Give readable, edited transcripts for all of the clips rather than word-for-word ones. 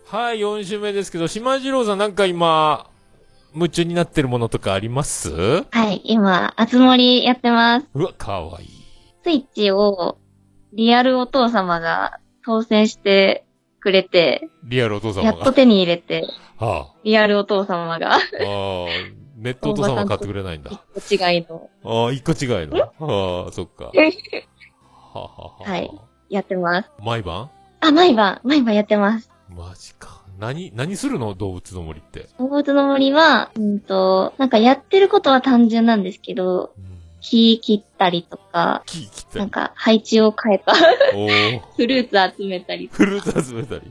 はい、4週目ですけど、島次郎さんなんか今、夢中になってるものとかあります？ はい、今、あつ森やってます。 うわ、かわいい。 スイッチを、リアルお父様が当選してくれて、 リアルお父様が。 やっと手に入れて、 はリアルお父様が、 あ。ああ、ネットお父様買ってくれないんだ。 一個違いの。 ああ、一個違いの。ああ、そっか。はあ、はあはあ、 はい、やってます。 毎晩あ、毎晩やってます。 マジか。何するの動物の森って。 動物の森は、なんかやってることは単純なんですけど、 うん、 木切ったりとか、 木切ったり。 なんか配置を変えたおー。 フルーツ集めたり。 フルーツ集めたり。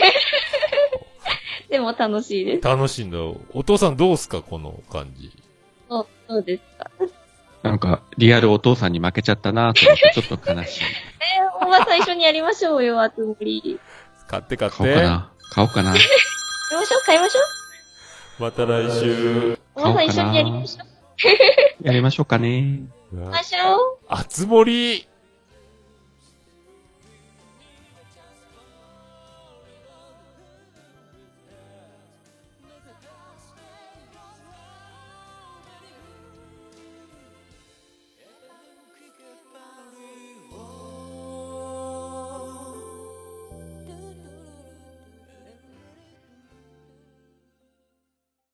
でも楽しいです。 楽しいんだ。お父さんどうすかこの感じ。 そうですか。 なんか、リアルお父さんに負けちゃったなと思ってちょっと悲しい。 おばさん一緒にやりましょうよ、あつ森。 買って。 買おうかな。買おうかな。 買いましょう。 また来週。 おばさん一緒にやりましょう。 やりましょうかね。 やりましょう。 あつ森